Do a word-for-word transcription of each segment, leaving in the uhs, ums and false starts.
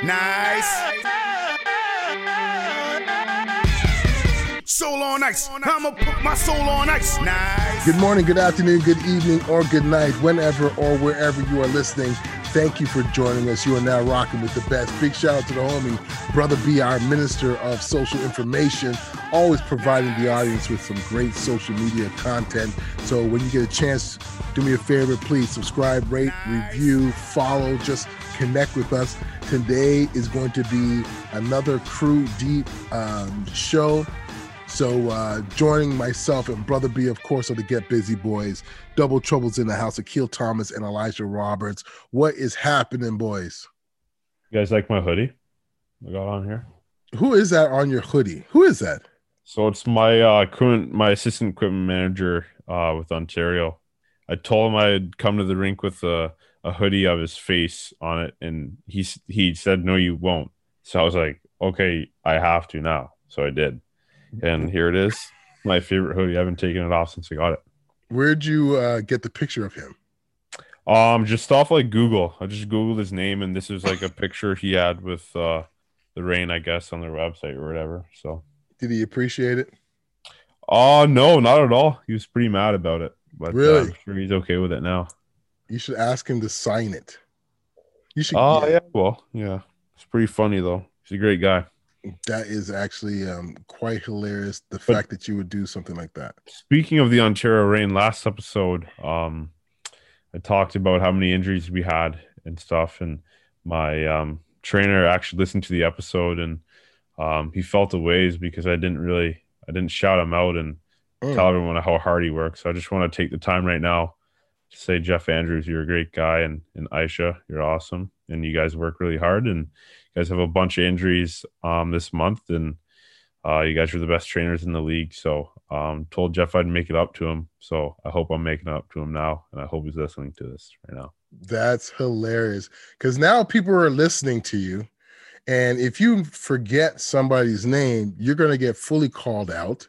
Nice. Soul on ice. I'ma put my soul on ice. Nice. Good morning, good afternoon, good evening, or good night, whenever or wherever you are listening. Thank you for joining us. You are now rocking with the best. Big shout out to the homie, Brother B, our Minister of Social Information, always providing the audience with some great social media content. So when you get a chance, do me a favor, please subscribe, rate, review, follow, just connect with us. Today is going to be another crew deep um, show. So uh, joining myself and Brother B, of course, are the Get Busy Boys. Double Troubles in the house, Akil Thomas and Elijah Roberts. What is happening, boys? You guys like my hoodie I got on here? Who is that on your hoodie? Who is that? So it's my uh, equipment, my assistant equipment manager uh, with Ontario. I told him I'd come to the rink with a, a hoodie of his face on it, and he he said, "No, you won't." So I was like, "Okay, I have to now." So I did. And here it is, my favorite hoodie. I haven't taken it off since I got it. Where'd you uh, get the picture of him? Um, just off like Google. I just Googled his name, and this is like a picture he had with uh, the rain, I guess, on their website or whatever. So, did he appreciate it? Oh, uh, no, not at all. He was pretty mad about it. But really? Uh, I'm sure he's okay with it now. You should ask him to sign it. You should. Oh, yeah. yeah. Well, yeah. It's pretty funny, though. He's a great guy. That is actually um, quite hilarious, the but fact that you would do something like that. Speaking of the Ontario Reign, last episode, um, I talked about how many injuries we had and stuff, and my um, trainer actually listened to the episode, and um, he felt a ways because I didn't really, I didn't shout him out and mm. tell everyone how hard he works. So I just want to take the time right now to say, Jeff Andrews, you're a great guy, and, and Aisha, you're awesome, and you guys work really hard, and you guys have a bunch of injuries um, this month, and uh, you guys are the best trainers in the league. So um, told Jeff I'd make it up to him. So I hope I'm making it up to him now, and I hope he's listening to this right now. That's hilarious, because now people are listening to you, and if you forget somebody's name, you're going to get fully called out.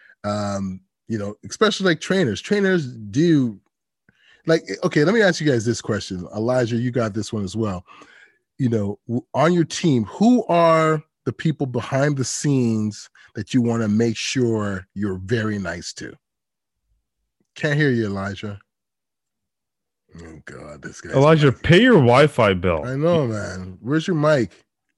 Um, you know, especially like trainers. Trainers do like, okay, let me ask you guys this question. Elijah, you got this one as well. You know, on your team, who are the people behind the scenes that you want to make sure you're very nice to? Can't hear you, Elijah. Oh, God, this guy. Elijah, pay your Wi-Fi bill. I know, man. Where's your mic?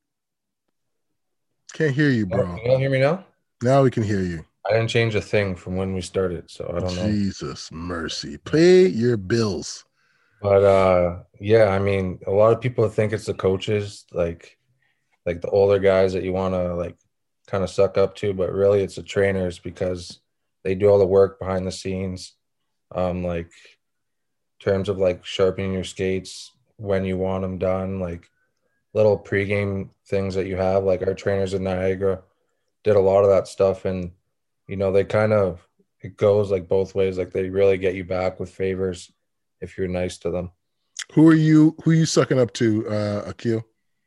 Can't hear you, bro. You don't hear me now? Now we can hear you. I didn't change a thing from when we started, so I don't know. Jesus mercy. Pay your bills. But uh, yeah, I mean, a lot of people think it's the coaches, like, like the older guys that you want to like kind of suck up to, but really it's the trainers because they do all the work behind the scenes, um, like in terms of like sharpening your skates when you want them done, like little pregame things that you have. Like our trainers in Niagara did a lot of that stuff, and you know they kind of it goes like both ways. Like they really get you back with favors if you're nice to them. Who are you, who are you sucking up to, uh, Akil?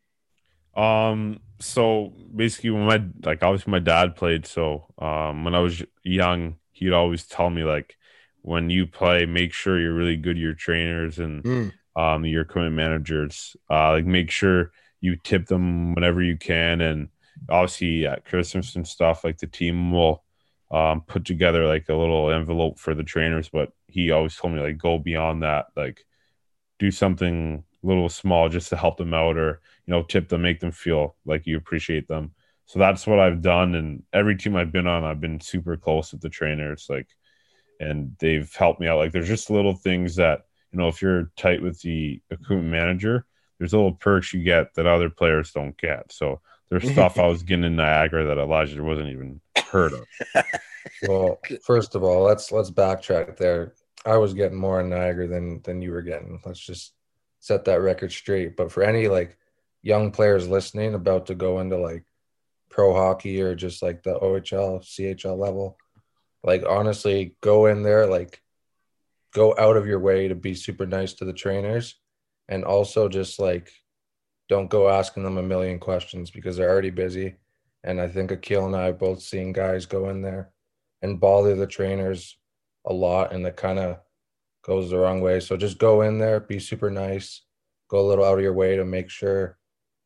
Um, so basically when my, like obviously my dad played. So, um, when I was young, he'd always tell me like, when you play, make sure you're really good to your trainers and, mm. um, your equipment managers, uh, like make sure you tip them whenever you can. And obviously at Christmas and stuff, like the team will, um, put together like a little envelope for the trainers, but he always told me like go beyond that, like do something a little small just to help them out, or you know tip them, make them feel like you appreciate them. So that's what I've done, and every team I've been on, I've been super close with the trainers, like, and they've helped me out. Like there's just little things that, you know, if you're tight with the equipment manager, there's little perks you get that other players don't get. So there's stuff I was getting in Niagara that Elijah wasn't even heard of. Well, first of all, let's let's backtrack there. I was getting more in Niagara than than you were getting. Let's just set that record straight. But for any like young players listening about to go into like pro hockey or just like the O H L, C H L level, like honestly, go in there, like go out of your way to be super nice to the trainers, and also just like don't go asking them a million questions because they're already busy. And I think Akil and I have both seen guys go in there and bother the trainers a lot, and it kind of goes the wrong way. So just go in there, be super nice, go a little out of your way to make sure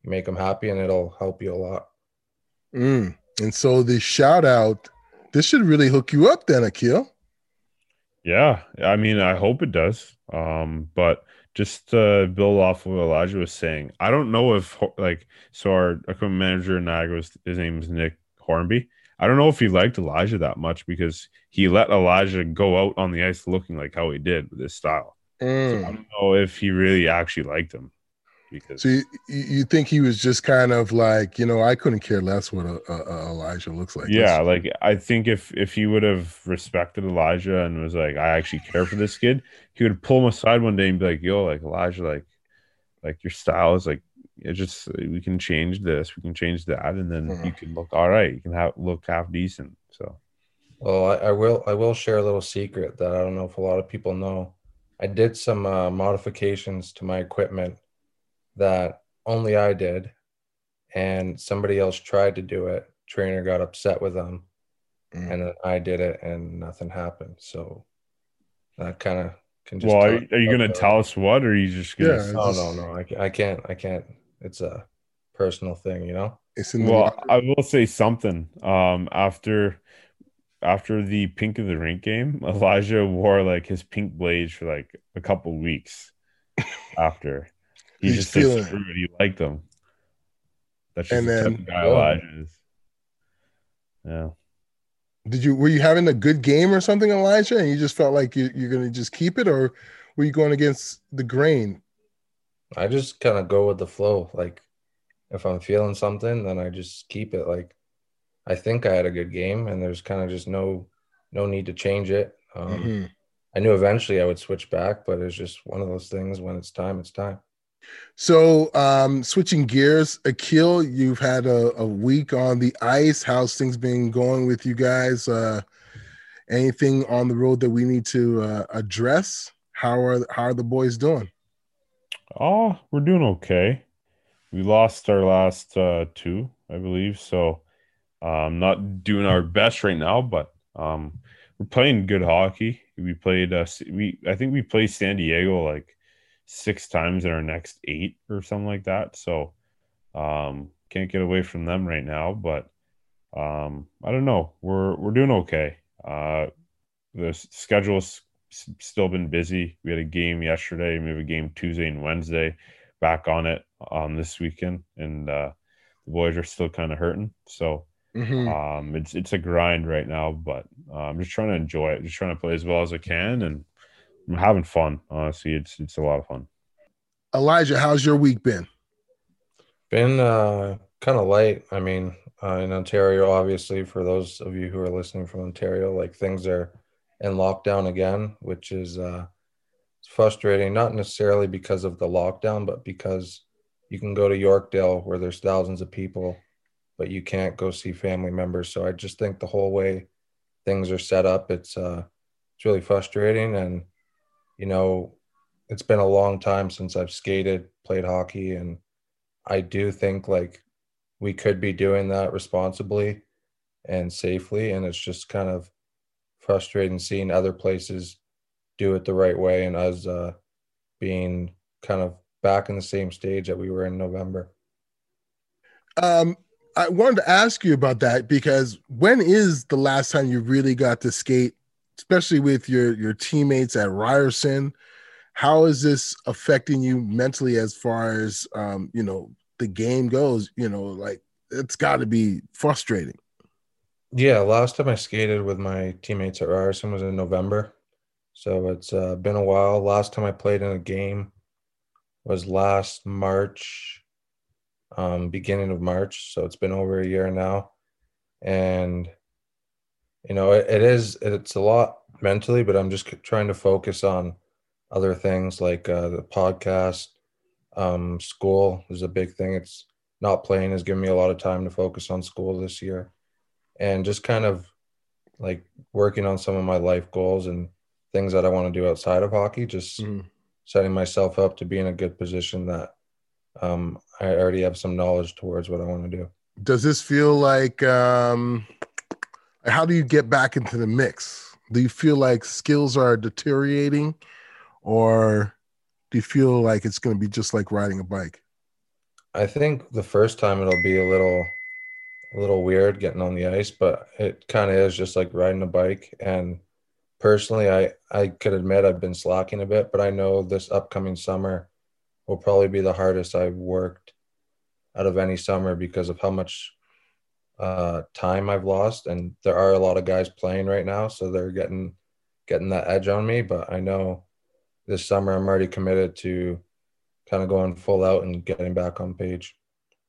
you make them happy, and it'll help you a lot. Mm. And so the shout out, this should really hook you up then, Akil. Yeah, I mean, I hope it does. Um, but just to build off of what Elijah was saying, I don't know if like so our equipment manager in Niagara, was, his name is Nick Hornby. I don't know if he liked Elijah that much because he let Elijah go out on the ice looking like how he did with his style. Mm. So I don't know if he really actually liked him. Because so you, you think he was just kind of like, you know, I couldn't care less what a, a, a Elijah looks like. Yeah, Let's, like I think if if he would have respected Elijah and was like, I actually care for this kid, he would pull him aside one day and be like, yo, like Elijah, like like your style is like it just we can change this, we can change that, and then Mhm. you can look all right, you can have look half decent. So Well, I, I will I will share a little secret that I don't know if a lot of people know. I did some uh, modifications to my equipment that only I did, and somebody else tried to do it. Trainer got upset with them, Mm. and then I did it, and nothing happened. So that kind of can just. well, are, tell are you gonna about the- tell us what, or are you just gonna Yeah, say- Oh just- no, no, I, ca- I can't, I can't. It's a personal thing, you know. it's in the well, locker- I will say something. Um, after after the pink of the rink game, Elijah wore like his pink blades for like a couple weeks after. He He's just said feeling it. screw it, he liked them. That's just And the type then- of guy Yeah. Elijah is. Yeah. Did you were you having a good game or something, Elijah, and you just felt like you, you're gonna just keep it, or were you going against the grain? I just kind of go with the flow. Like if I'm feeling something, then I just keep it. Like I think I had a good game, and there's kind of just no no need to change it. Um, Mhm. I knew eventually I would switch back, but it's just one of those things. When it's time, it's time. So, um, switching gears, Akil, you've had a, a week on the ice. How's things been going with you guys? Uh, anything on the road that we need to uh, address? How are how are the boys doing? Oh, we're doing okay. We lost our last uh, two, I believe. So um not doing our best right now, but um we're playing good hockey. We played uh we I think we played San Diego like six times in our next eight or something like that. So um can't get away from them right now, but um I don't know. We're we're doing okay. Uh the s- schedule's s- still been busy. We had a game yesterday, we have a game Tuesday and Wednesday, back on it um this weekend, and uh the boys are still kind of hurting. So Mhm. um, it's it's a grind right now, but uh, I'm just trying to enjoy it, just trying to play as well as I can, and I'm having fun. Honestly, it's it's a lot of fun. Elijah, how's your week been? Been uh, kind of light. I mean, uh, in Ontario, obviously, for those of you who are listening from Ontario, like things are in lockdown again, which is uh, it's frustrating. Not necessarily because of the lockdown, but because you can go to Yorkdale where there's thousands of people, but you can't go see family members. So I just think the whole way things are set up, it's uh, it's really frustrating. And you know, it's been a long time since I've skated, played hockey, and I do think like we could be doing that responsibly and safely. And it's just kind of frustrating seeing other places do it the right way and us uh, being kind of back in the same stage that we were in November. Um, I wanted to ask you about that because when is the last time you really got to skate, especially with your your teammates at Ryerson? How is this affecting you mentally as far as um, you know, the game goes? You know, like it's got to be frustrating. Yeah, last time I skated with my teammates at Ryerson was in November. So it's uh, been a while. Last time I played in a game was last March, um, beginning of March. So it's been over a year now. And, you know, it, it is, it's a lot mentally, but I'm just c- trying to focus on other things like uh, the podcast. Um, school is a big thing. It's not playing has given me a lot of time to focus on school this year. And just kind of like working on some of my life goals and things that I want to do outside of hockey, just Mhm. setting myself up to be in a good position that um, I already have some knowledge towards what I want to do. Does this feel like um, how do you get back into the mix? Do you feel like skills are deteriorating, or do you feel like it's going to be just like riding a bike? I think the first time it'll be a little a little weird getting on the ice, but it kind of is just like riding a bike. And personally, I I could admit I've been slacking a bit, but I know this upcoming summer will probably be the hardest I've worked out of any summer because of how much uh, time I've lost. And there are a lot of guys playing right now, so they're getting getting that edge on me. But I know this summer I'm already committed to kind of going full out and getting back on page.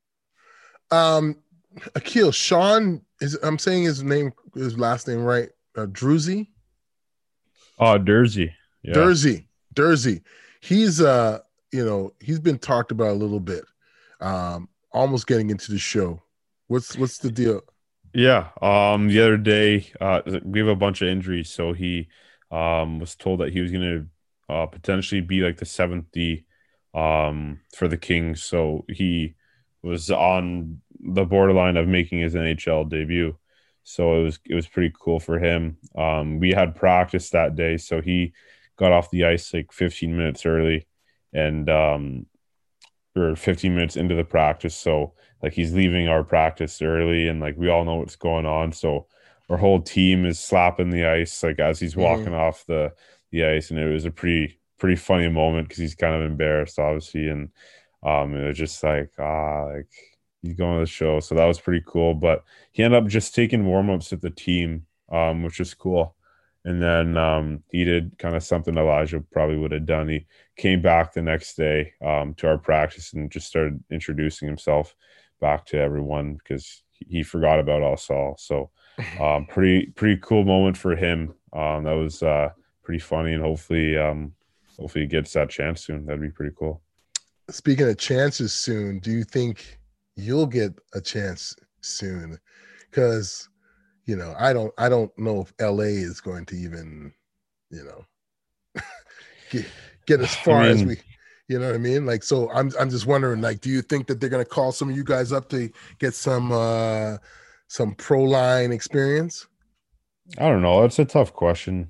Um, Akil, Sean is I'm saying his name, his last name right? Uh, Druzy, Oh, Dersey. Yeah. Dersey, Dersey. He's uh, you know, he's been talked about a little bit. Um, almost getting into the show. What's what's the deal? Yeah. Um, the other day, uh, we have a bunch of injuries, so he um was told that he was going to uh, potentially be like the seventh D um for the Kings. So he was on the borderline of making his N H L debut. So it was it was pretty cool for him. Um, we had practice that day, so he got off the ice like fifteen minutes early, and um, or fifteen minutes into the practice. So like he's leaving our practice early, and like we all know what's going on. So our whole team is slapping the ice like as he's walking Mhm. off the the ice, and it was a pretty pretty funny moment because he's kind of embarrassed, obviously, and um, it was just like ah, like he's going to the show. So that was pretty cool. But he ended up just taking warm ups with the team, um, which is cool. And then um, he did kind of something Elijah probably would have done. He came back the next day um, to our practice and just started introducing himself back to everyone because he, he forgot about us all. So um, pretty pretty cool moment for him. Um, that was uh, pretty funny, and hopefully um, hopefully he gets that chance soon. That'd be pretty cool. Speaking of chances soon, do you think you'll get a chance soon? Because you know, I don't I don't know if L A is going to even, you know, get, get as far I as mean, we, you know what I mean? Like, so I'm I'm just wondering, like, do you think that they're gonna call some of you guys up to get some uh some pro line experience? I don't know. That's a tough question.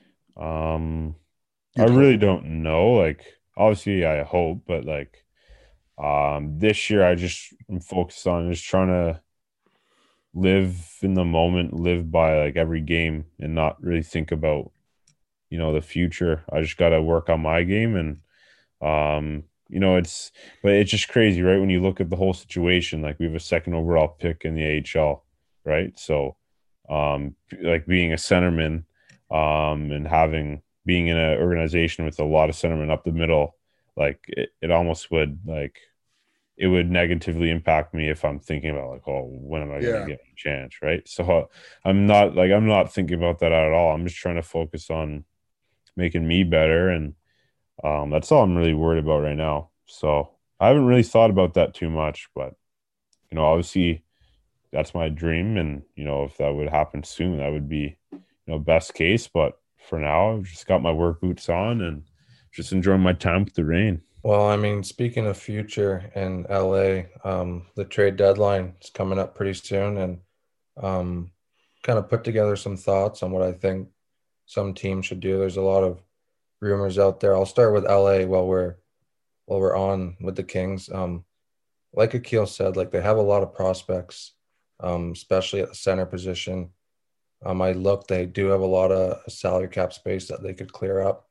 Um, I You'd really hope. don't know. Like, obviously, I hope, but like, um, this year I just am focused on just trying to live in the moment, live by like every game, and not really think about you know the future. I just got to work on my game, and um, you know, it's but it's just crazy, right? When you look at the whole situation, like we have a second overall pick in the A H L, right? So, um, like being a centerman, um, and having being in an organization with a lot of centermen up the middle, like it, it almost would like it would negatively impact me if I'm thinking about like, oh, when am I going to Yeah. get a chance, right? So uh, I'm not like I'm not thinking about that at all. I'm just trying to focus on making me better, and um, that's all I'm really worried about right now. So I haven't really thought about that too much, but you know, obviously that's my dream, and you know, if that would happen soon, that would be you know best case. But for now, I've just got my work boots on and just enjoying my time with the rain. Well, I mean, speaking of future in L A, um, the trade deadline is coming up pretty soon, and um, kind of put together some thoughts on what I think some teams should do. There's a lot of rumors out there. I'll start with L A while we're while we're on with the Kings. Um, like Akil said, like they have a lot of prospects, um, especially at the center position. Um, I look, they do have a lot of salary cap space that they could clear up.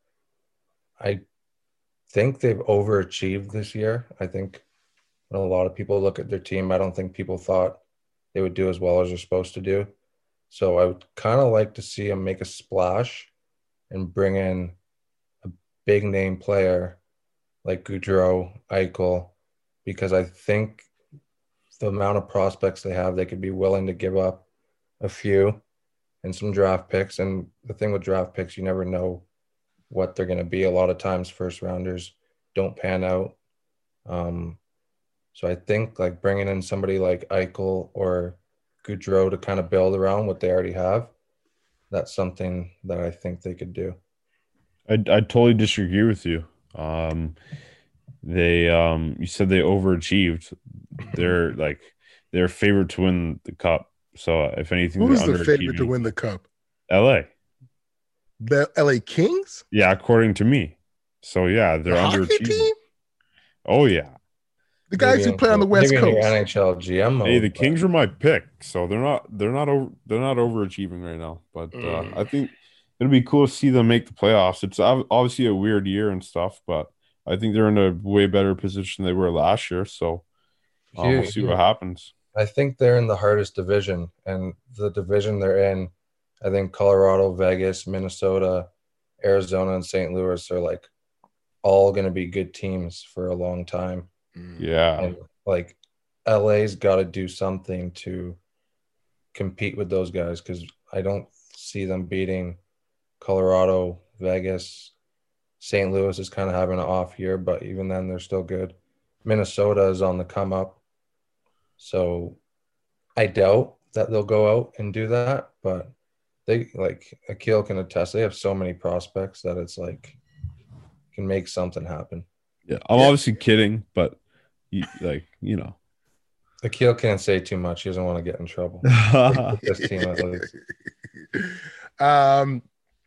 I think they've overachieved this year. I think when a lot of people look at their team, I don't think people thought they would do as well as they're supposed to do. So I would kind of like to see them make a splash and bring in a big name player like Goudreau, Eichel, because I think the amount of prospects they have, they could be willing to give up a few and some draft picks. And the thing with draft picks, you never know what they're going to be. A lot of times, first rounders don't pan out. Um, so I think like bringing in somebody like Eichel or Goudreau to kind of build around what they already have, that's something that I think they could do. I I totally disagree with you. Um, they um, you said they overachieved. They're like they're favored to win the cup. So if anything, they're Who's the favorite to underachieving. win the cup? L A. The L A Kings? Yeah, according to me. So yeah, they're The hockey underachieving. team? Oh yeah. The guys who play on the West Maybe in your Coast. N H L G M mode. Hey, the but- Kings were my pick, so they're not they're not over they're not overachieving right now. But uh, Mm. I think it'll be cool to see them make the playoffs. It's ob- obviously a weird year and stuff, but I think they're in a way better position than they were last year. So um, Here- we'll see here- what happens. I think they're in the hardest division, and the division they're in, I think Colorado, Vegas, Minnesota, Arizona, and Saint Louis are like all going to be good teams for a long time. Yeah, And like L A's got to do something to compete with those guys because I don't see them beating Colorado, Vegas. Saint Louis is kind of having an off year, but even then they're still good. Minnesota is on the come up. So I doubt that they'll go out and do that, but they like Akil can attest. They have so many prospects that it's like can make something happen. yeah. I'm Yeah. obviously kidding, but you, like you know. Akil can't say too much. He doesn't want to get in trouble. This team at least. um,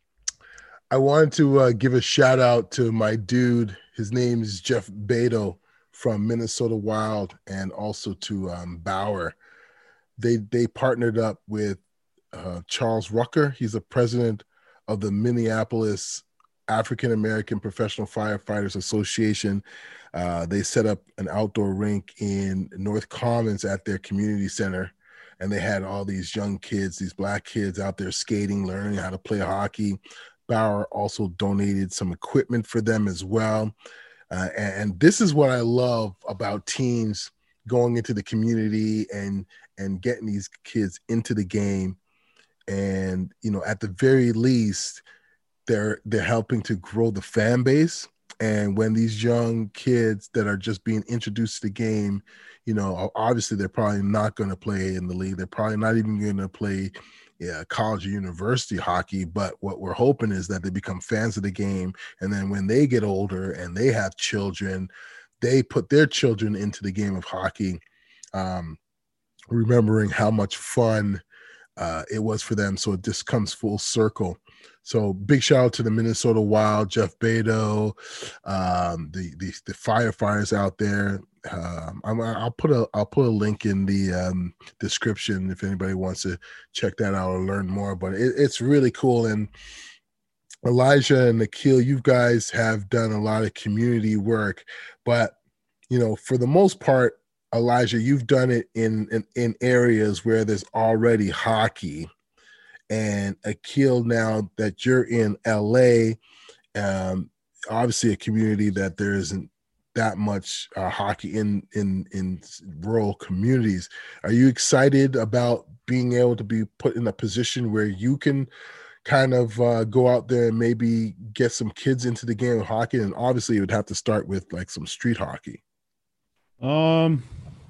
I wanted to uh, give a shout out to my dude. His name is Jeff Beto from Minnesota Wild, and also to um, Bauer. They they partnered up with uh, Charles Rucker. He's the president of the Minneapolis African American Professional Firefighters Association. Uh, they set up an outdoor rink in North Commons at their community center, and they had all these young kids, these black kids out there skating, learning how to play hockey. Bauer also donated some equipment for them as well. Uh, and, and this is what I love about teams going into the community and and getting these kids into the game. And, you know, at the very least, they're they're helping to grow the fan base. And when these young kids that are just being introduced to the game, you know, obviously they're probably not going to play in the league. They're probably not even going to play yeah, college or university hockey. But what we're hoping is that they become fans of the game. And then when they get older and they have children, they put their children into the game of hockey, um, remembering how much fun uh, it was for them. So it just comes full circle. So big shout out to the Minnesota Wild, Jeff Beto, um, the, the the firefighters out there. Um, I'm, I'll put a I'll put a link in the um, description if anybody wants to check that out or learn more. But it, it's really cool. And Elijah and Akil, you guys have done a lot of community work, but you know, for the most part, Elijah, you've done it in in, in areas where there's already hockey. And Akil, now that you're in L A, um, obviously a community that there isn't that much uh, hockey in in in rural communities. Are you excited about being able to be put in a position where you can kind of uh, go out there and maybe get some kids into the game of hockey? And obviously, it would have to start with like some street hockey. Um,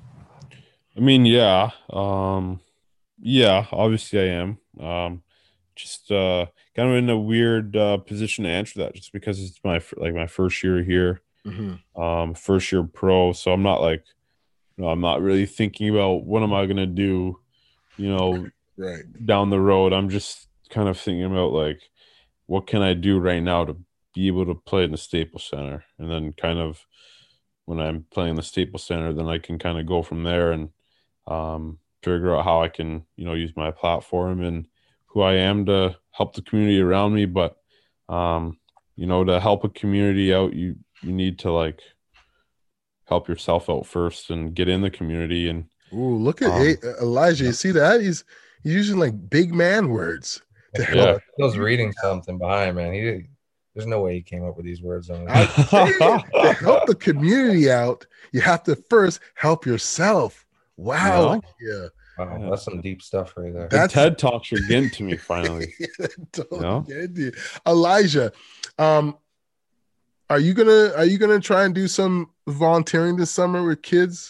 I mean, yeah, um, yeah. Obviously, I am. Um, just uh, kind of in a weird uh, position to answer that, just because it's my f- like my first year here, Mm-hmm. um, first year pro. So I'm not like, you know, I'm not really thinking about what am I gonna do, you know, Right. down the road. I'm just kind of thinking about like, what can I do right now to be able to play in the Staples Center, and then kind of when I'm playing the Staples Center, then I can kind of go from there and um, figure out how I can, you know, use my platform and who I am to help the community around me. But, um, you know, to help a community out, you, you need to like help yourself out first and get in the community. And Ooh, look at Um, hey, Elijah. You see that? He's he's using like big man words to Yeah. help. He was reading something behind, man. He did, there's no way he came up with these words on I- it. to help the community out, you have to first help yourself. Wow. Yeah. Wow, Yeah. that's some deep stuff right there. the That's- TED Talks are getting to me finally. Totally No? get you. Elijah, um, are you gonna are you gonna try and do some volunteering this summer with kids?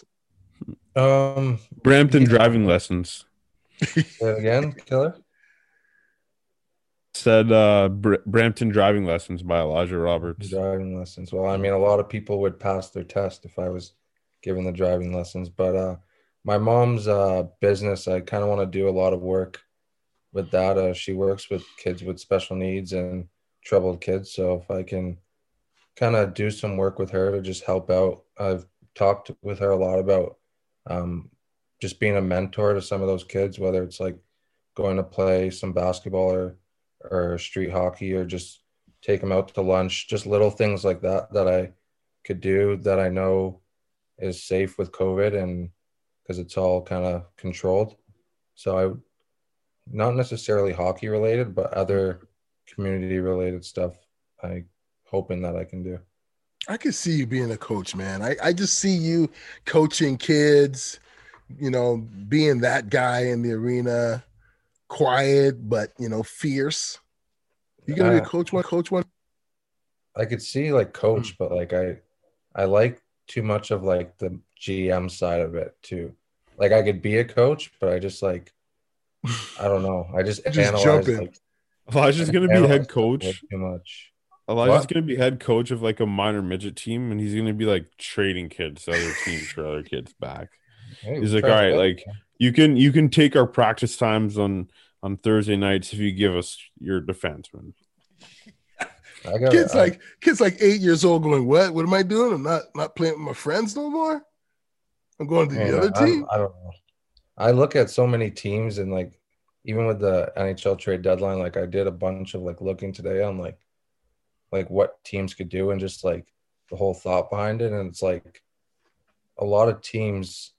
Um, Brampton Yeah. driving lessons. say it again, Killer. Said uh, Br- Brampton driving lessons by Elijah Roberts. Driving lessons. Well, I mean, a lot of people would pass their test if I was given the driving lessons, but uh, my mom's uh business, I kind of want to do a lot of work with that. Uh, she works with kids with special needs and troubled kids, so if I can kind of do some work with her to just help out. I've talked with her a lot about um, just being a mentor to some of those kids, whether it's like going to play some basketball or or street hockey, or just take them out to lunch, just little things like that that I could do that I know is safe with COVID, and because it's all kind of controlled. So I, not necessarily hockey related, but other community related stuff, I hoping that I can do. I could see you being a coach, man. I, I just see you coaching kids, you know, being that guy in the arena, quiet, but, you know, fierce. You going to be a coach one, coach one? I could see like coach, but like I, I like too much of like the G M side of it too. Like I could be a coach, but I just like, I don't know. I just, just analyze jump in. Like, Elijah's going to be head coach. Too much. Elijah's going to be head coach of like a minor midget team, and he's going to be like trading kids to other teams for other kids back. Hey, he's like, all right, like you can you can take our practice times on on Thursday nights if you give us your defenseman. I got kids I, like kids like eight years old going, what? What am I doing? I'm not not playing with my friends no more. I'm going to man, the other I, team. I don't know. I look at so many teams, and like even with the N H L trade deadline, like I did a bunch of like looking today on like like what teams could do and just like the whole thought behind it. And it's like a lot of teams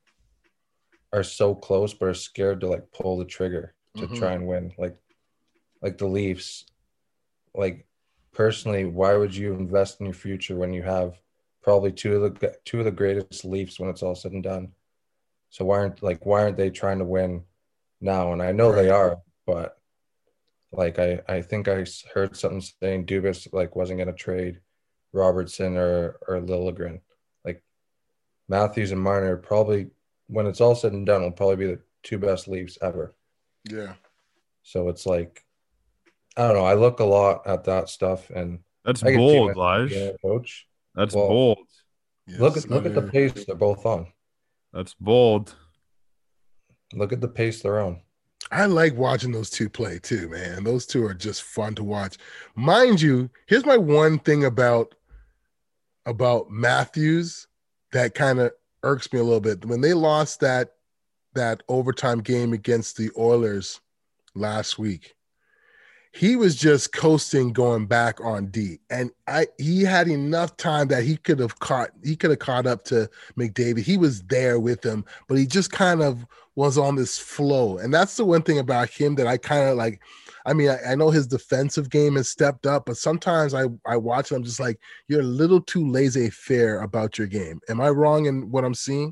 are so close but are scared to like pull the trigger to mm-hmm. try and win. Like like the Leafs. Like personally, why would you invest in your future when you have probably two of the two of the greatest Leafs when it's all said and done? So why aren't like why aren't they trying to win now? And I know right. they are, but like I, I think I heard something saying Dubas like wasn't going to trade Robertson or or Liljegren. Like Matthews and Marner probably, when it's all said and done, will probably be the two best Leafs ever. Yeah. So it's like, I don't know. I look a lot at that stuff, and that's bold, Lige. Coach. That's well, bold. Yes, look at look at the pace they're both on. That's bold. Look at the pace they're on. I like watching those two play too, man. Those two are just fun to watch. Mind you, here's my one thing about about Matthews that kind of irks me a little bit. When they lost that that overtime game against the Oilers last week, he was just coasting going back on D. And I he had enough time that he could have caught he could have caught up to McDavid. He was there with him, but he just kind of was on this flow. And that's the one thing about him that I kind of like. I mean, I, I know his defensive game has stepped up, but sometimes I, I watch him, I'm just like, you're a little too laissez-faire about your game. Am I wrong in what I'm seeing?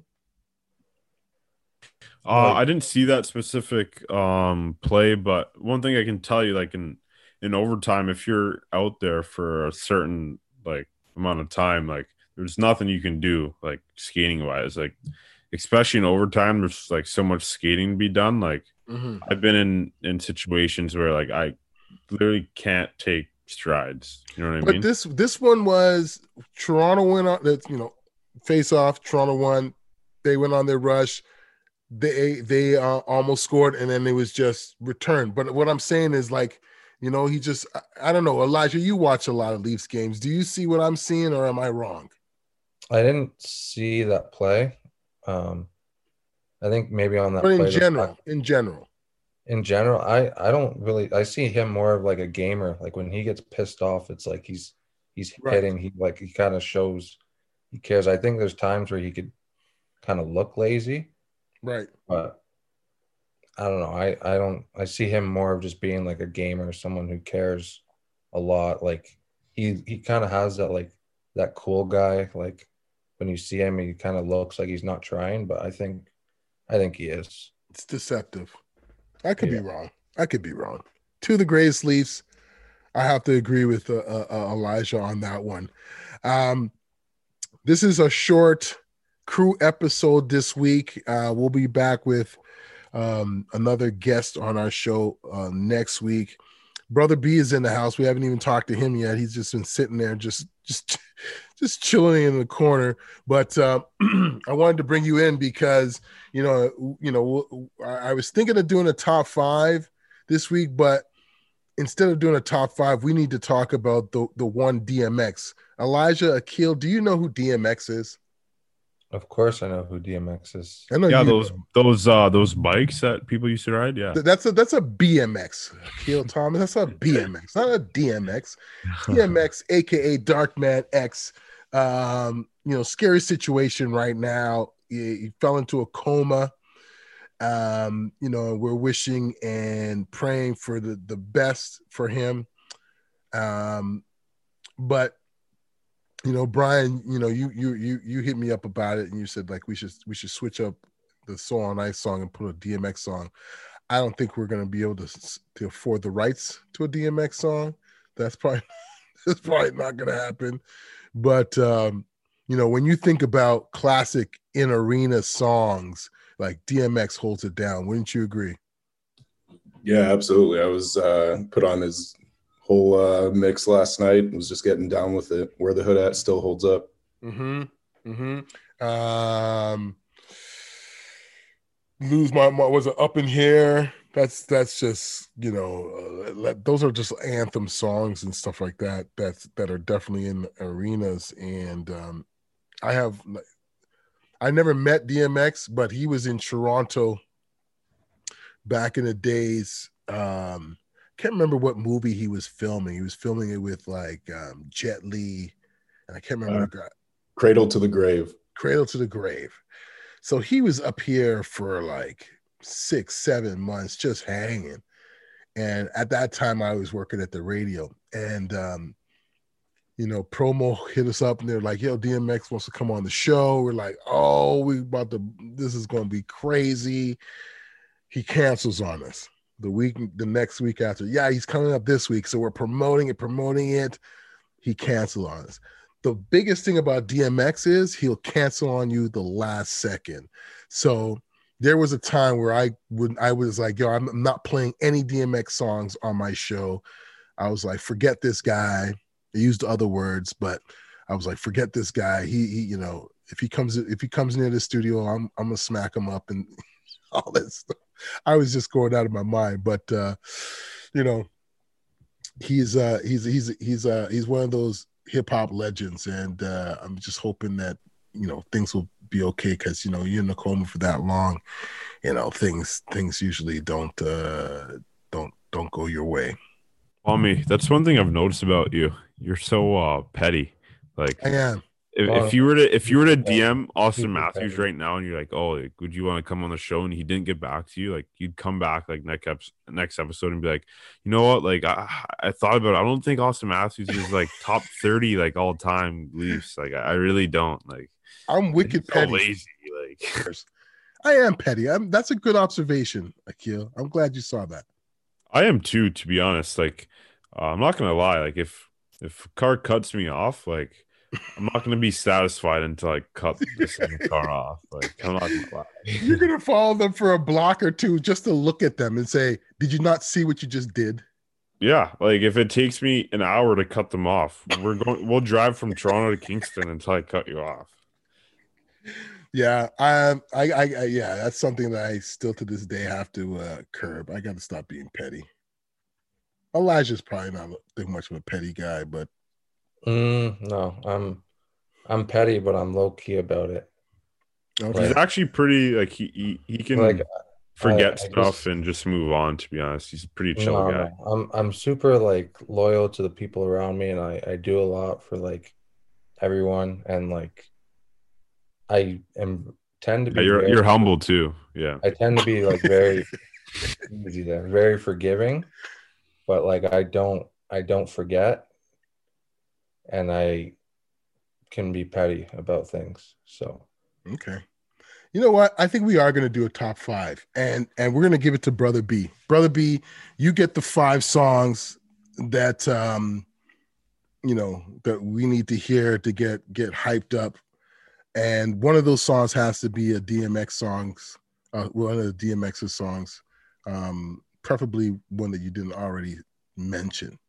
Uh, I didn't see that specific um, play, but one thing I can tell you, like in, in overtime, if you're out there for a certain like amount of time, like there's nothing you can do, like skating wise, like especially in overtime, there's like so much skating to be done. Like mm-hmm. I've been in, in situations where like I literally can't take strides. You know what I but mean? But this this one was Toronto went on. That's you know, face off. Toronto won. They went on their rush. They they uh, almost scored, and then it was just returned. But what I'm saying is, like, you know, he just I, I don't know. Elijah, you watch a lot of Leafs games. Do you see what I'm seeing, or am I wrong? I didn't see that play. Um, I think maybe on that. But in play general, in general, in general, I I don't really. I see him more of like a gamer. Like when he gets pissed off, it's like he's he's right. hitting. He like he kind of shows he cares. I think there's times where he could kind of look lazy. Right. But I don't know. I, I don't I see him more of just being like a gamer, someone who cares a lot. Like he he kind of has that like that cool guy. Like when you see him, he kind of looks like he's not trying, but I think I think he is. It's deceptive. I could yeah. be wrong. I could be wrong. Two of the greatest Leafs. I have to agree with uh, uh, Elijah on that one. Um, this is a short crew episode this week. Uh, we'll be back with um, another guest on our show uh, next week. Brother B is in the house. We haven't even talked to him yet. He's just been sitting there, just just just chilling in the corner. But uh, I wanted to bring you in because you know, you know, I was thinking of doing a top five this week, but instead of doing a top five, we need to talk about the the one D M X. Elijah, Akil, do you know who D M X is? Of course, I know who D M X is. I know Yeah, you those know. those uh those bikes that people used to ride. Yeah. Th- That's a that's a B M X, Akil Thomas. That's a B M X, not a D M X. D M X, aka Darkman X. Um, you know, scary situation right now. He, he fell into a coma. Um, you know, we're wishing and praying for the the best for him. Um, but you know, Brian, you know, you you you you hit me up about it, and you said like we should we should switch up the Soul on Ice song and put a D M X song. I don't think we're going to be able to to afford the rights to a D M X song. That's probably that's probably not going to happen. But um, you know, when you think about classic in arena songs, like D M X holds it down. Wouldn't you agree? Yeah, absolutely. I was uh, put on his whole uh, mix last night. Was just getting down with it. Where the Hood At still holds up. Mm-hmm. Mm-hmm. Um, lose my, my was it Up in Here? That's that's just, you know, uh, those are just anthem songs and stuff like that. That's that are definitely in arenas. And um, I have I never met D M X, but he was in Toronto back in the days. Um, can't remember what movie he was filming. He was filming it with like um, Jet Li, and I can't remember Uh, the guy. Cradle to the Grave. Cradle to the Grave. So he was up here for like six, seven months just hanging. And at that time, I was working at the radio. And, um, you know, promo hit us up and they're like, yo, D M X wants to come on the show. We're like, oh, we about to, this is going to be crazy. He cancels on us the week, the next week after. Yeah, he's coming up this week. So we're promoting it, promoting it. He canceled on us. The biggest thing about D M X is he'll cancel on you the last second. So there was a time where I would I was like, yo, I'm not playing any D M X songs on my show. I was like, forget this guy. I used other words, but I was like, forget this guy. He, he you know, if he comes if he comes near the studio, I'm I'm gonna smack him up and all that stuff. I was just going out of my mind, but uh, you know, he's uh he's he's he's uh he's one of those hip hop legends, and uh, I'm just hoping that you know things will be okay because you know you're in a coma for that long, you know things things usually don't uh, don't don't go your way. Tommy, that's one thing I've noticed about you. You're so uh, petty. Like I am. if, Well, if you were to if you were to D M Austin super Matthews petty. right now and you're like, oh, like, would you want to come on the show? And he didn't get back to you, like you'd come back like next ep- next episode and be like, you know what? Like I, I thought about it. I don't think Austin Matthews is like top thirty like all time Leafs. Like I, I really don't. Like I'm wicked so petty. lazy. Like I am petty. I'm, that's a good observation, Akil. I'm glad you saw that. I am too, to be honest. Like uh, I'm not gonna lie. Like if if a car cuts me off, like I'm not gonna be satisfied until I cut the same car off. Like I'm not gonna lie. You're gonna follow them for a block or two just to look at them and say, "Did you not see what you just did?" Yeah, like if it takes me an hour to cut them off, we're going. We'll drive from Toronto to Kingston until I cut you off. Yeah, um, I, I, I, yeah, that's something that I still to this day have to uh, curb. I got to stop being petty. Elijah's probably not too much of a petty guy, but Mm, no, I'm I'm petty, but I'm low key about it. okay. He's actually pretty like he he, he can Like forget I- I stuff just- and just move on. To be honest, he's a pretty chill no, guy. no, I'm I'm super like loyal to the people around me, and I I do a lot for like everyone, and like I am tend to be Yeah, you're very, you're humble too. Yeah, I tend to be like very easy there, very forgiving, but like I don't I don't forget, and I can be petty about things. So Okay. You know what? I think we are going to do a top five, and and we're going to give it to Brother B. Brother B, you get the five songs that um, you know that we need to hear to get get hyped up, and one of those songs has to be a D M X songs, uh, one of the D M X's songs, um, preferably one that you didn't already mention.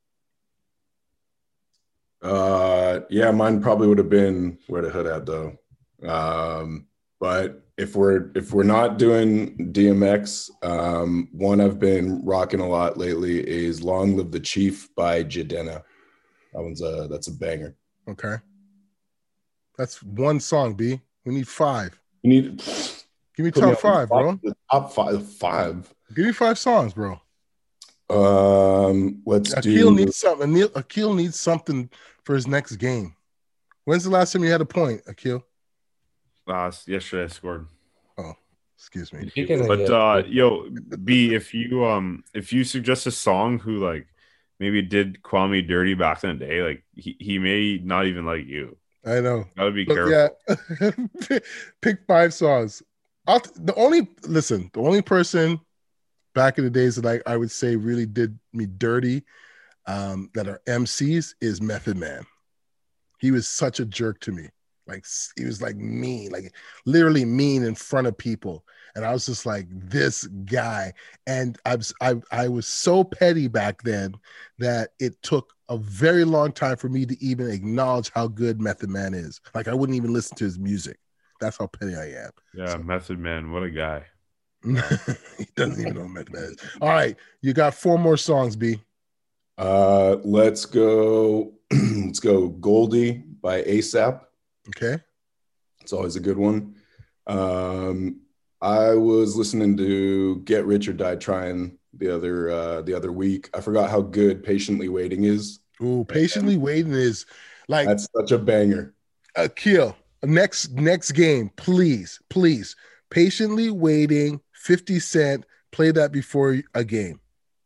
Uh, yeah, mine probably would have been Where the Hood At though. Um, but if we're if we're not doing D M X, um, one I've been rocking a lot lately is "Long Live the Chief" by Jadena. That one's a that's a banger. Okay, that's one song. B, We need five. You need Give me put me top on the five, bro. top- the top five. Five. Give me five songs, bro. Um, let's Akil do. needs something. Akil- Akil needs something for his next game. When's the last time you had a point, Akil? Last yesterday I scored. Oh, excuse me. Speaking of But it, uh yo, B, if you um if you suggest a song who like maybe did Kwame dirty back in the day, like he, he may not even like you. I know. Gotta be Look, careful. yeah. Pick five songs. I'll, the only listen, the only person back in the days that I, I would say really did me dirty um, that are M Cs is Method Man. He was such a jerk to me. Like he was like mean, like literally mean in front of people. And I was just like, this guy. And I was, I, I was so petty back then that it took a very long time for me to even acknowledge how good Method Man is. Like I wouldn't even listen to his music. That's how petty I am. Yeah, So- Method Man, what a guy. he doesn't even know what Method Man is. All right. You got four more songs, B. Uh, let's go. Let's go. Goldie by ASAP. Okay. It's always a good one. Um, I was listening to Get Rich or Die Trying the other uh, the other week. I forgot how good Patiently Waiting is. Ooh, Patiently Waiting is like That's such a banger. Akil. Next next game, please, please. Patiently Waiting, fifty Cent. Play that before a game.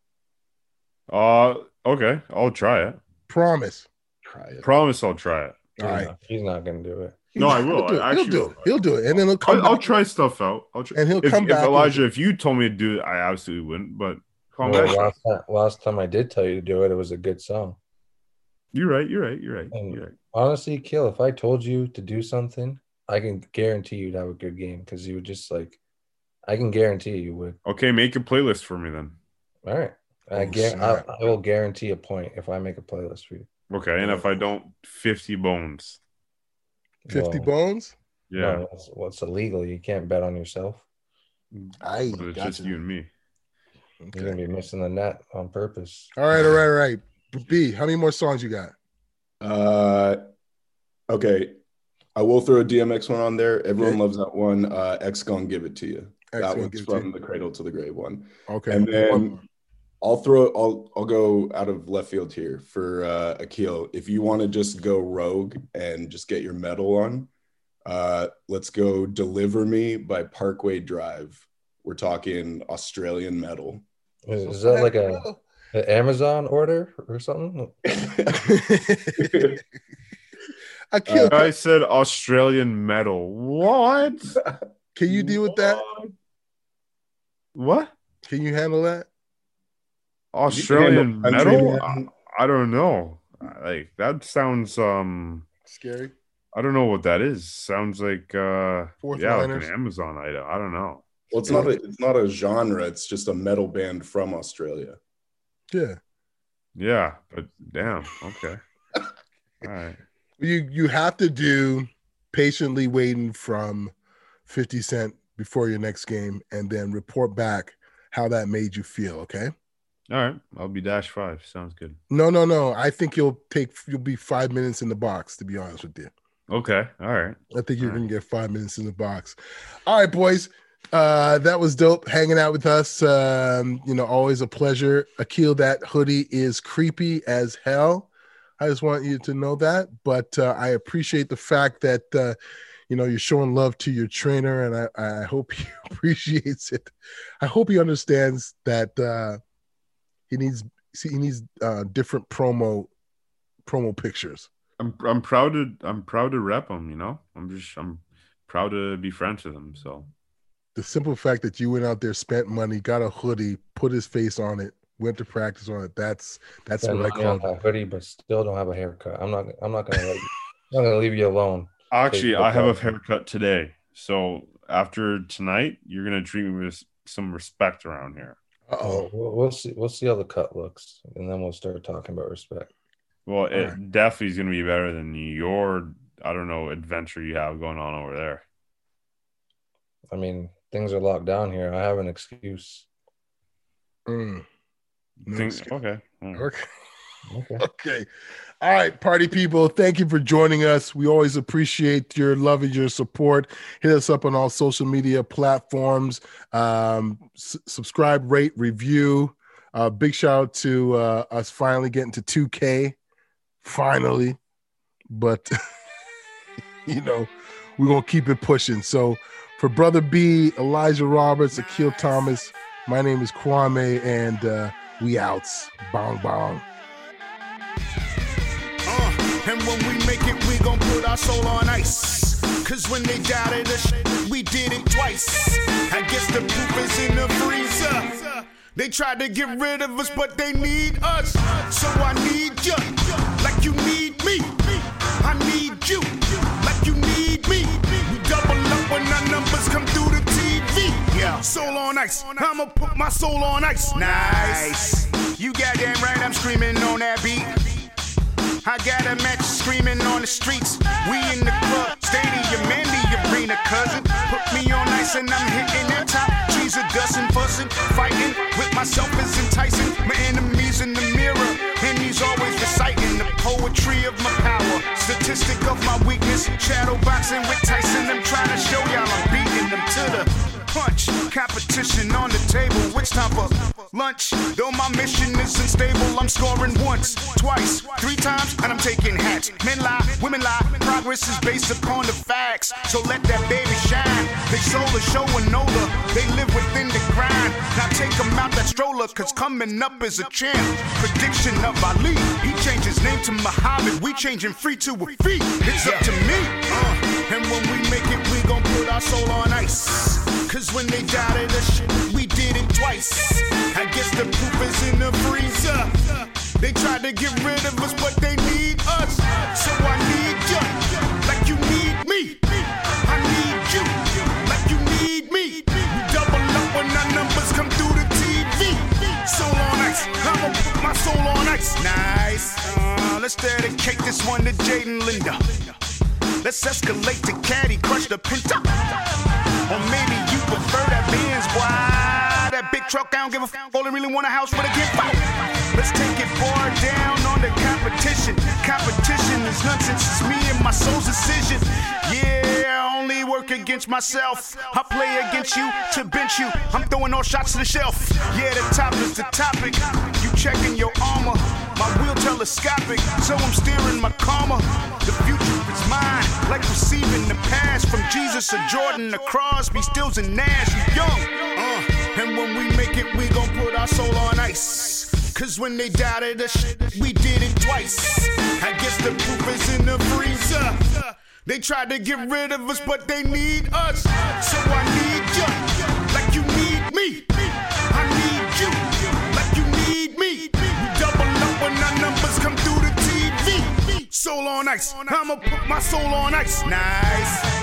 Uh okay, I'll try it. Promise. Try it. Promise I'll try it. he's, All right. not, he's not gonna do it. No, I will. He'll do it. I He'll actually do will. it. He'll do it. And then he'll come I'll, I'll back. try stuff out. I'll try. And he'll if, come if back Elijah, with- if you told me to do it, I absolutely wouldn't. But come Well, back. last, time, last time I did tell you to do it, it was a good song. You're right. You're right. You're right. And You're right. honestly, Kill, if I told you to do something, I can guarantee you'd have a good game because you would just like, I can guarantee you would. Okay, make a playlist for me then. All right. I, Oh, guar- snap. I, I will guarantee a point if I make a playlist for you. Okay, and if I don't, fifty bones. fifty Well, bones. Yeah, No, that's, what's illegal. You can't bet on yourself. I but it's got just you. you and me. You're Okay. gonna be missing the net on purpose. All right, all right, all right. B, how many more songs you got? Uh, okay. I will throw a D M X one on there. Everyone Okay. loves that one. Uh, X Gon Give It To You. X that Gon one's Give It To from You. the Cradle to the Grave one. Okay. And One then more. I'll throw I'll I'll go out of left field here for uh Akil. If you want to just go rogue and just get your metal on, uh let's go Deliver Me by Parkway Drive. We're talking Australian metal. Is, is that like a, an Amazon order or something? Akil, I said Australian metal. What? can you deal with that? What? Can you handle that? Australian Country metal? I, man. I don't know. Like that sounds um Scary. I don't know what that is. Sounds like uh Fourth yeah, like liners. an Amazon item. I don't know. Well, it's not a it's not a genre, it's just a metal band from Australia. Yeah. Yeah, but damn, okay. All right. You you have to do Patiently Waiting from fifty Cent before your next game and then report back how that made you feel, okay? All right. I'll be dash five. Sounds good. No, no, no. I think you'll take you'll be five minutes in the box, to be honest with you. Okay. All right. I think you're All right. gonna get five minutes in the box. All right, boys. Uh, that was dope hanging out with us. Um, you know, always a pleasure. Akil, that hoodie is creepy as hell. I just want you to know that. But uh, I appreciate the fact that uh, you know you're showing love to your trainer, and I, I hope he appreciates it. I hope he understands that uh, he needs see he needs uh, different promo promo pictures. I'm I'm proud to I'm proud to rep him, you know? I'm just I'm proud to be friends with him. So The simple fact that you went out there, spent money, got a hoodie, put his face on it, went to practice on it. That's that's Spend what I money on call that hoodie, but still don't have a haircut. I'm not. I'm not gonna. Let you, I'm not gonna leave you alone. actually Take I have a the- haircut today. So after tonight, you're gonna treat me with some respect around here. Uh oh. We'll, we'll see. We'll see how the cut looks, and then we'll start talking about respect. Well, it right. definitely is gonna be better than your I don't know adventure you have going on over there. I mean, things are locked down here. I have an excuse. Mm. No Think- excuse. okay. All right. Okay. Okay. Okay. All right, party people, thank you for joining us. We always appreciate your love and your support. Hit us up on all social media platforms. Um, s- subscribe, rate, review. Uh, big shout out to uh, us finally getting to two K. Finally. But, you know, we're going to keep it pushing. So for Brother B, Elijah Roberts, Akil Thomas, my name is Kwame, and uh, we outs. Bong, bong. And when we make it, we gon' put our soul on ice. Cause when they doubted us, we did it twice. I guess the proof is in the freezer. They tried to get rid of us, but they need us. So I need you, like you need me. I need you, like you need me. We double up when our numbers come through the T V. Yeah, soul on ice, I'ma put my soul on ice. Nice, you goddamn right, I'm screaming on that beat. I got a match screaming on the streets. We in the club, stadium, and the arena, cousin. Put me on ice and I'm hitting that top. Trees are dusting, fussing, fighting. With myself is enticing. My enemies in the mirror, and he's always reciting the poetry of my power. Statistic of my weakness. Shadow boxing with Tyson. I'm trying to show y'all I'm beating them to the punch. Competition on the table. Which time for lunch? Though my mission isn't stable, I'm scoring once, twice, three times, and I'm taking hats. Men lie, women lie. Progress is based upon the facts. So let that baby shine. They sold a show and older. They live within the grind. Now take them out that stroller, cause coming up is a champ. Prediction of Ali. He changed his name to Muhammad. We changing free to a fee. It's up to me. Uh, and when we make it, we gon' put our soul on ice. Cause when they doubted us, we did it twice. I guess the proof is in the freezer. They tried to get rid of us, but they need us. So I need you, like you need me. I need you, like you need me. We double up when our numbers come through the T V. Soul on ice, I'ma put my soul on ice. Nice. Uh, let's dedicate this one to Jaden Linda. Let's escalate to Caddy, crush the Pinto. Or maybe you prefer that Benz, why? That big truck, I don't give a f***, only really want a house with a gift. Let's take it far down on the competition. Competition is nonsense, it's me and my soul's decision. Yeah, I only work against myself. I play against you to bench you. I'm throwing all shots to the shelf. Yeah, the top is the topic. You checking your armor. My wheel telescopic, so I'm steering my karma. The future is mine, like receiving the pass from Jesus or Jordan or Crosby, Stills and Nash. You young, uh, and when we make it, we gon' put our soul on ice. Cause when they doubted us, we did it twice. I guess the proof is in the freezer. They tried to get rid of us, but they need us. So I need you, like you need me. I need you, like you need me. We double up when our numbers come through the T V. Soul on ice, I'ma put my soul on ice. Nice.